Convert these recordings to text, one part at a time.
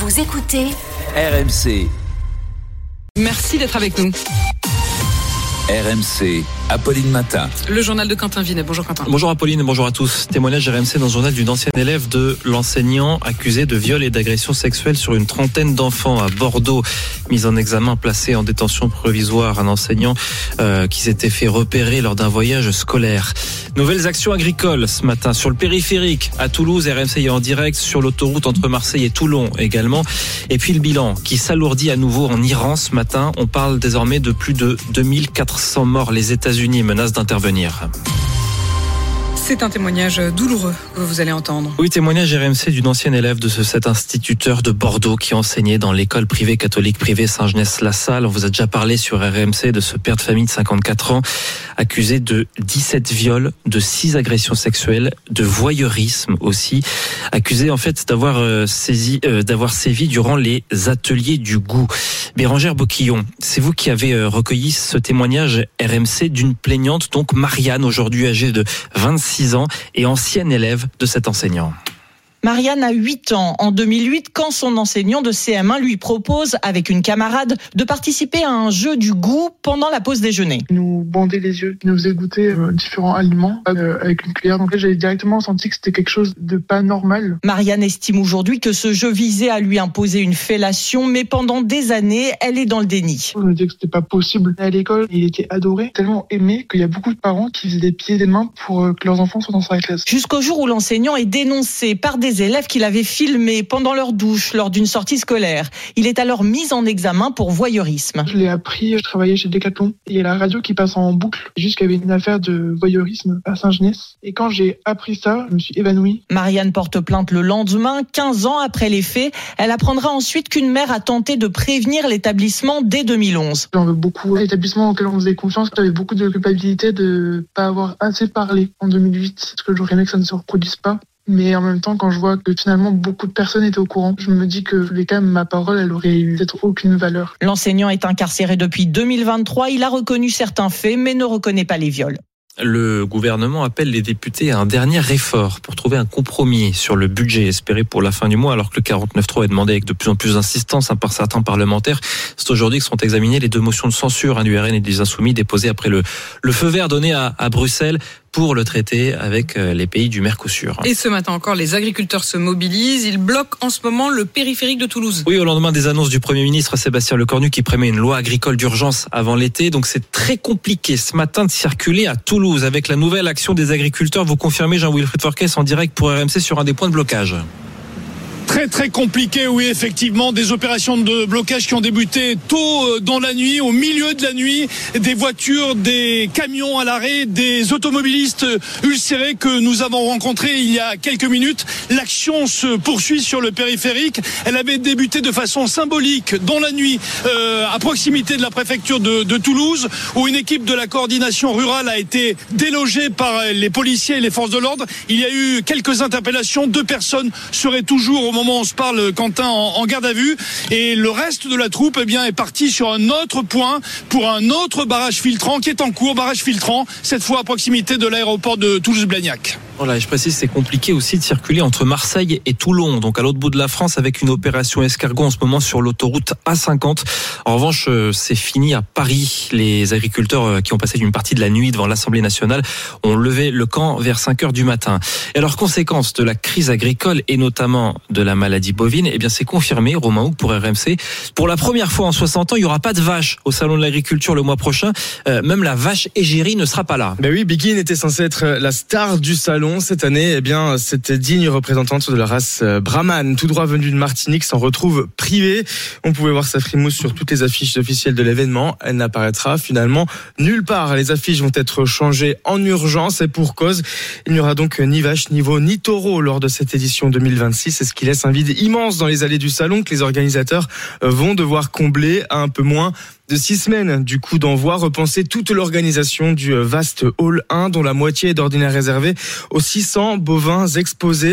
Vous écoutez RMC. Merci d'être avec nous. RMC, Apolline Matin. Le journal de Quentin Vinet. Bonjour Quentin. Bonjour Apolline, bonjour à tous. Témoignage RMC dans le journal d'une ancienne élève de l'enseignant accusé de viol et d'agression sexuelle sur une trentaine d'enfants à Bordeaux. Mise en examen, placé en détention provisoire, un enseignant qui s'était fait repérer lors d'un voyage scolaire. Nouvelles actions agricoles ce matin sur le périphérique à Toulouse. RMC est en direct sur l'autoroute entre Marseille et Toulon également. Et puis le bilan qui s'alourdit à nouveau en Iran ce matin. On parle désormais de plus de 2400 morts. Les États-Unis menacent d'intervenir. C'est un témoignage douloureux que vous allez entendre. Oui, témoignage RMC d'une ancienne élève de cet instituteur de Bordeaux qui enseignait dans l'école privée catholique privée Saint-Genès-la-Salle. On vous a déjà parlé sur RMC de ce père de famille de 54 ans accusé de 17 viols, de 6 agressions sexuelles, de voyeurisme aussi. Accusé en fait d'avoir sévi durant les ateliers du goût. Bérangère Boquillon, c'est vous qui avez recueilli ce témoignage RMC d'une plaignante, donc Marianne, aujourd'hui âgée de 26 ans et ancienne élève de cet enseignant. Marianne a 8 ans en 2008 quand son enseignant de CM1 lui propose, avec une camarade, de participer à un jeu du goût pendant la pause déjeuner. Il nous bandait les yeux, il nous faisait goûter différents aliments avec une cuillère. Donc là, j'avais directement senti que c'était quelque chose de pas normal. Marianne estime aujourd'hui que ce jeu visait à lui imposer une fellation, mais pendant des années, elle est dans le déni. Je me disais que c'était pas possible. À l'école, il était adoré, tellement aimé qu'il y a beaucoup de parents qui faisaient des pieds et des mains pour que leurs enfants soient dans sa classe. Jusqu'au jour où l'enseignant est dénoncé par des élèves qu'il avait filmés pendant leur douche lors d'une sortie scolaire. Il est alors mis en examen pour voyeurisme. Je l'ai appris, je travaillais chez Decathlon. Il y a la radio qui passe en boucle. Juste qu'il y avait une affaire de voyeurisme à Saint-Genès. Et quand j'ai appris ça, je me suis évanouie. Marianne porte plainte le lendemain, 15 ans après les faits. Elle apprendra ensuite qu'une mère a tenté de prévenir l'établissement dès 2011. J'en veux beaucoup à l'établissement auquel on faisait confiance. J'avais beaucoup de culpabilité de pas avoir assez parlé en 2008. Parce que j'aurais aimé que ça ne se reproduise pas. Mais en même temps, quand je vois que finalement beaucoup de personnes étaient au courant, je me dis que quand même ma parole, elle aurait eu peut-être aucune valeur. L'enseignant est incarcéré depuis 2023. Il a reconnu certains faits, mais ne reconnaît pas les viols. Le gouvernement appelle les députés à un dernier effort pour trouver un compromis sur le budget espéré pour la fin du mois, alors que le 49.3 est demandé avec de plus en plus d'insistance par certains parlementaires. C'est aujourd'hui que seront examinées les 2 motions de censure du RN et des Insoumis déposées après le feu vert donné à Bruxelles pour le traité avec les pays du Mercosur. Et ce matin encore, les agriculteurs se mobilisent. Ils bloquent en ce moment le périphérique de Toulouse. Oui, au lendemain des annonces du Premier ministre Sébastien Lecornu qui prémet une loi agricole d'urgence avant l'été. Donc c'est très compliqué ce matin de circuler à Toulouse avec la nouvelle action des agriculteurs. Vous confirmez, Jean-Wilfried Forquès, en direct pour RMC sur un des points de blocage. Très compliqué, oui, effectivement, des opérations de blocage qui ont débuté tôt dans la nuit, au milieu de la nuit, des voitures, des camions à l'arrêt, des automobilistes ulcérés que nous avons rencontrés il y a quelques minutes. L'action se poursuit sur le périphérique. Elle avait débuté de façon symbolique dans la nuit à proximité de la préfecture de Toulouse, où une équipe de la coordination rurale a été délogée par les policiers et les forces de l'ordre. Il y a eu quelques interpellations, 2 personnes seraient toujours au moment où on se parle, Quentin, en garde à vue, et le reste de la troupe est parti sur un autre point pour un autre barrage filtrant qui est en cours, barrage filtrant, cette fois à proximité de l'aéroport de Toulouse-Blagnac. Voilà, je précise, c'est compliqué aussi de circuler entre Marseille et Toulon, donc à l'autre bout de la France, avec une opération escargot en ce moment sur l'autoroute A50. En revanche, c'est fini à Paris. Les agriculteurs qui ont passé une partie de la nuit devant l'Assemblée nationale ont levé le camp vers 5h du matin. Et alors, conséquence de la crise agricole et notamment de la maladie bovine, eh bien c'est confirmé, Romain Houck pour RMC. Pour la première fois en 60 ans, il n'y aura pas de vache au Salon de l'Agriculture le mois prochain. Même la vache égérie ne sera pas là. Ben oui, Begin était censée être la star du salon. Cette année, eh bien, cette digne représentante de la race Brahman, tout droit venue de Martinique, s'en retrouve privée. On pouvait voir sa frimousse sur toutes les affiches officielles de l'événement. Elle n'apparaîtra finalement nulle part. Les affiches vont être changées en urgence et pour cause. Il n'y aura donc ni vache, ni veau, ni taureau lors de cette édition 2026. C'est ce qui laisse un vide immense dans les allées du salon que les organisateurs vont devoir combler à un peu moins de 6 semaines du coup d'envoi, repenser toute l'organisation du vaste Hall 1 dont la moitié est d'ordinaire réservée aux 600 bovins exposés.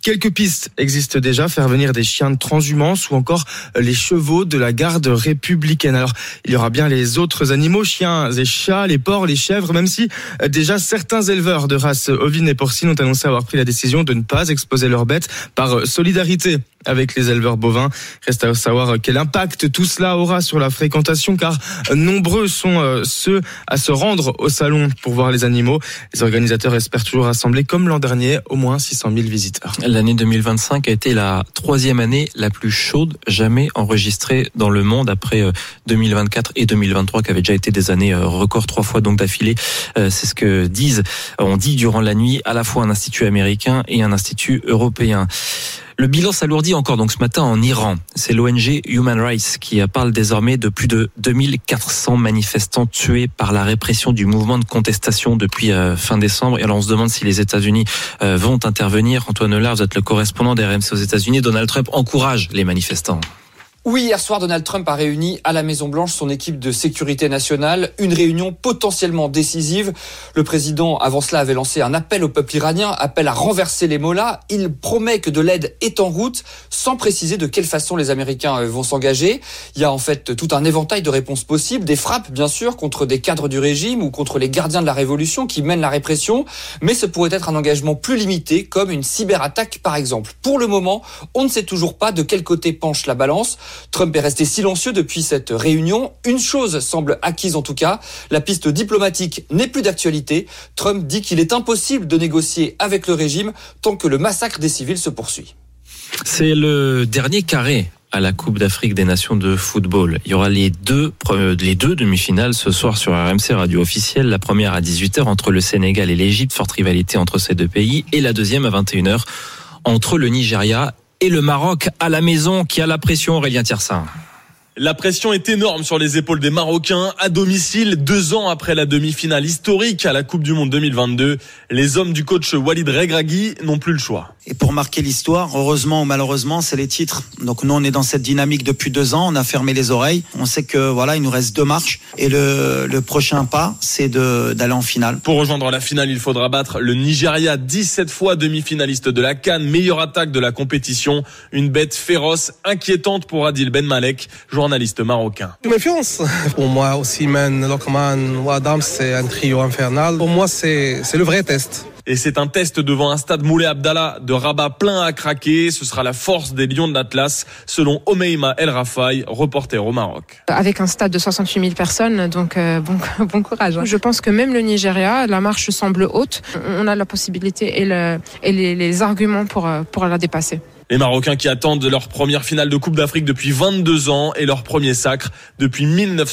Quelques pistes existent déjà, faire venir des chiens de transhumance ou encore les chevaux de la garde républicaine. Alors, il y aura bien les autres animaux, chiens et chats, les porcs, les chèvres, même si déjà certains éleveurs de races ovines et porcines ont annoncé avoir pris la décision de ne pas exposer leurs bêtes par solidarité avec les éleveurs bovins. Reste à savoir quel impact tout cela aura sur la fréquentation, car nombreux sont ceux à se rendre au salon pour voir les animaux. Les organisateurs espèrent toujours rassembler, comme l'an dernier, au moins 600 000 visiteurs. L'année 2025 a été la 3e année la plus chaude jamais enregistrée dans le monde, après 2024 et 2023 qui avaient déjà été des années records 3 fois donc d'affilée. C'est ce que on dit durant la nuit à la fois un institut américain et un institut européen. Le bilan s'alourdit encore donc ce matin en Iran. C'est l'ONG Human Rights qui parle désormais de plus de 2400 manifestants tués par la répression du mouvement de contestation depuis fin décembre. Et alors on se demande si les États-Unis vont intervenir. Antoine Hollard, vous êtes le correspondant d'RMC aux États-Unis. Donald Trump encourage les manifestants. Oui, hier soir, Donald Trump a réuni à la Maison-Blanche son équipe de sécurité nationale. Une réunion potentiellement décisive. Le président, avant cela, avait lancé un appel au peuple iranien, appel à renverser les mollahs. Il promet que de l'aide est en route, sans préciser de quelle façon les Américains vont s'engager. Il y a en fait tout un éventail de réponses possibles. Des frappes, bien sûr, contre des cadres du régime ou contre les gardiens de la révolution qui mènent la répression. Mais ce pourrait être un engagement plus limité, comme une cyberattaque, par exemple. Pour le moment, on ne sait toujours pas de quel côté penche la balance. Trump est resté silencieux depuis cette réunion. Une chose semble acquise en tout cas, la piste diplomatique n'est plus d'actualité. Trump dit qu'il est impossible de négocier avec le régime tant que le massacre des civils se poursuit. C'est le dernier carré à la Coupe d'Afrique des Nations de football. Il y aura les deux demi-finales ce soir sur RMC Radio officielle. La première à 18h entre le Sénégal et l'Égypte, forte rivalité entre ces deux pays. Et la deuxième à 21h entre le Nigeria et le Maroc à la maison, qui a la pression. Aurélien Tiersin. La pression est énorme sur les épaules des Marocains. À domicile, 2 ans après la demi-finale historique à la Coupe du Monde 2022, les hommes du coach Walid Regragui n'ont plus le choix. Et pour marquer l'histoire, heureusement ou malheureusement, c'est les titres. Donc nous, on est dans cette dynamique depuis 2 ans. On a fermé les oreilles. On sait que voilà, il nous reste 2 marches. Et le prochain pas, c'est d'aller en finale. Pour rejoindre la finale, il faudra battre le Nigeria, 17 fois demi-finaliste de la CAN, meilleure attaque de la compétition. Une bête féroce, inquiétante pour Adil Ben Malek, journaliste marocain. Méfiance. Pour moi, Osimhen, Lokman ou Adam, c'est un trio infernal. Pour moi, c'est le vrai test. Et c'est un test devant un stade Moulay Abdallah de Rabat plein à craquer. Ce sera la force des Lions de l'Atlas, selon Omeima El Rafai, reporter au Maroc. Avec un stade de 68 000 personnes, donc bon courage. Je pense que même le Nigeria, la marche semble haute. On a la possibilité et les arguments pour la dépasser. Les Marocains qui attendent leur première finale de Coupe d'Afrique depuis 22 ans et leur premier sacre depuis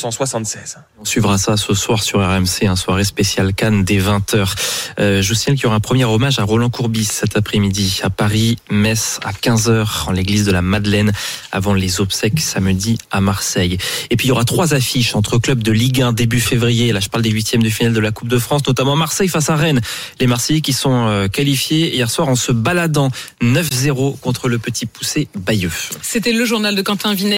1976. On suivra ça ce soir sur RMC, un soirée spéciale Cannes dès 20h. Je vous signale qu'il y aura un premier hommage à Roland Courbis cet après-midi à Paris, Metz à 15h en l'église de la Madeleine avant les obsèques samedi à Marseille. Et puis il y aura 3 affiches entre clubs de Ligue 1 début février. Là je parle des 8e de finale de la Coupe de France, notamment Marseille face à Rennes. Les Marseillais qui sont qualifiés hier soir en se baladant 9-0 contre le Petit Poucet Bayeux. C'était le journal de Quentin Vinet.